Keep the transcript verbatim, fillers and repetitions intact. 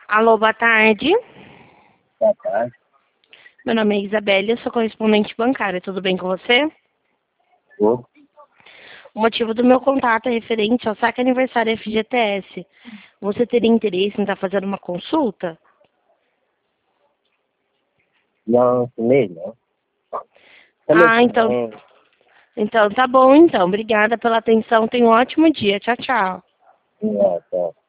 Alô, boa tarde. Boa tarde. Meu nome é Isabelle, eu sou correspondente bancária. Tudo bem com você? Tô. O motivo do meu contato é referente ao saque aniversário F G T S. Você teria interesse em estar fazendo uma consulta? Não, esse mês não. Até mês Ah, que então, vem. então tá bom então. Obrigada pela atenção. Tenha um ótimo dia. Tchau, tchau. Não, tá.